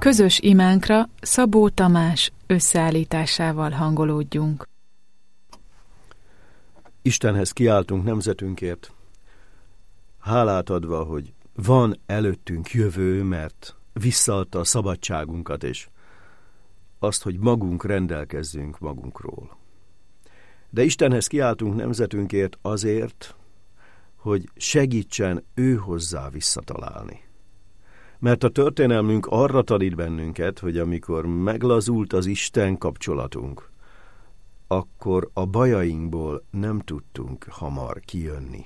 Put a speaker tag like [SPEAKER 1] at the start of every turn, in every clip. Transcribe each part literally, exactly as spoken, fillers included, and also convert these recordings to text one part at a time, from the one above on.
[SPEAKER 1] Közös imánkra Szabó Tamás összeállításával hangolódjunk.
[SPEAKER 2] Istenhez kiáltunk nemzetünkért, hálát adva, hogy van előttünk jövő, mert visszaadta a szabadságunkat, és azt, hogy magunk rendelkezzünk magunkról. De Istenhez kiáltunk nemzetünkért azért, hogy segítsen ő hozzá visszatalálni. Mert a történelmünk arra tanít bennünket, hogy amikor meglazult az Isten kapcsolatunk, akkor a bajainkból nem tudtunk hamar kijönni.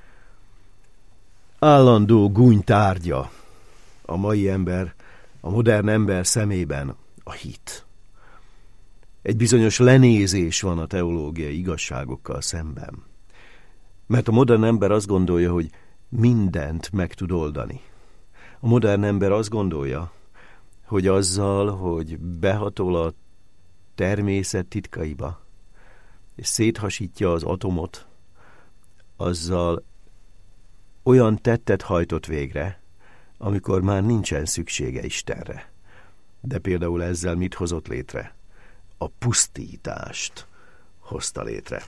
[SPEAKER 2] Állandó gúny tárgya a mai ember, a modern ember szemében a hit. Egy bizonyos lenézés van a teológiai igazságokkal szemben. Mert a modern ember azt gondolja, hogy mindent meg tud oldani. A modern ember azt gondolja, hogy azzal, hogy behatol a természet titkaiba, és széthasítja az atomot, azzal olyan tettet hajtott végre, amikor már nincsen szüksége Istenre. De például ezzel mit hozott létre? A pusztítást hozta létre.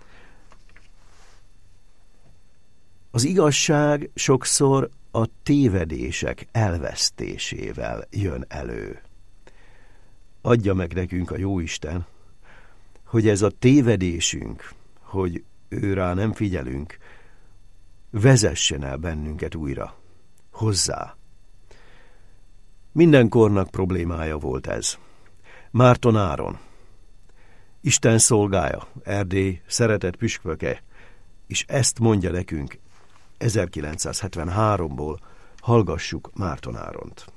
[SPEAKER 2] Az igazság sokszor a tévedések elvesztésével jön elő. Adja meg nekünk a Jóisten, hogy ez a tévedésünk, hogy ő rá nem figyelünk, vezessen el bennünket újra, hozzá. Minden kornak problémája volt ez. Márton Áron, Isten szolgája, Erdély szeretett püspöke, és ezt mondja nekünk ezerkilencszázhetvenháromból, hallgassuk Márton Áront.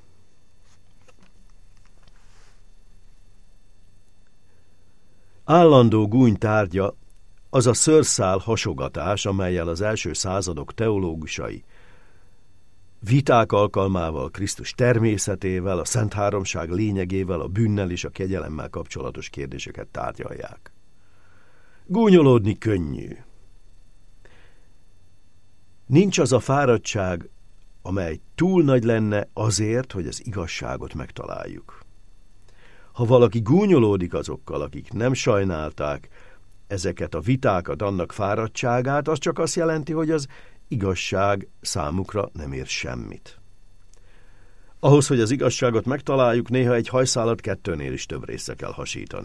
[SPEAKER 2] Állandó gúny tárgya az a szőrszál hasogatás, amellyel az első századok teológusai viták alkalmával Krisztus természetével, a Szent Háromság lényegével, a bűnnel és a kegyelemmel kapcsolatos kérdéseket tárgyalják. Gúnyolódni könnyű. Nincs az a fáradtság, amely túl nagy lenne azért, hogy az igazságot megtaláljuk. Ha valaki gúnyolódik azokkal, akik nem sajnálták ezeket a vitákat, annak fáradtságát, az csak azt jelenti, hogy az igazság számukra nem ér semmit. Ahhoz, hogy az igazságot megtaláljuk, néha egy hajszálat kettőnél is több részre kell hasítani.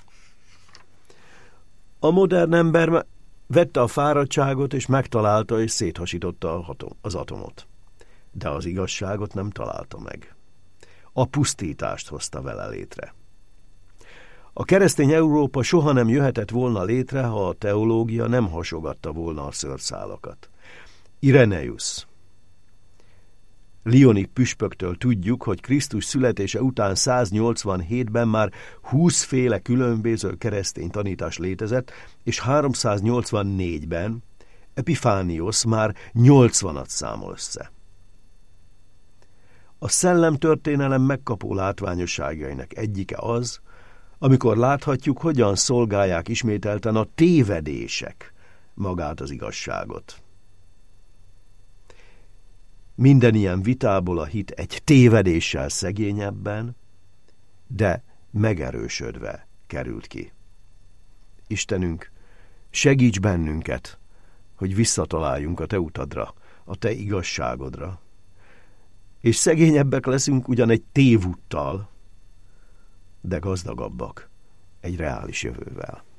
[SPEAKER 2] A modern ember vette a fáradtságot, és megtalálta, és széthasította az atomot. De az igazságot nem találta meg. A pusztítást hozta vele létre. A keresztény Európa soha nem jöhetett volna létre, ha a teológia nem hasogatta volna a szőrszálakat. Ireneius, lioni püspöktől tudjuk, hogy Krisztus születése után száznyolcvanhétben már húszféle különböző keresztény tanítás létezett, és háromszáznyolcvannégyben Epifánios már nyolcvanat számol össze. A szellemtörténelem megkapó látványosságainak egyike az, amikor láthatjuk, hogyan szolgálják ismételten a tévedések magát az igazságot. Minden ilyen vitából a hit egy tévedéssel szegényebben, de megerősödve került ki. Istenünk, segíts bennünket, hogy visszataláljunk a te utadra, a te igazságodra, és szegényebbek leszünk ugyan egy tévúttal, de gazdagabbak egy reális jövővel.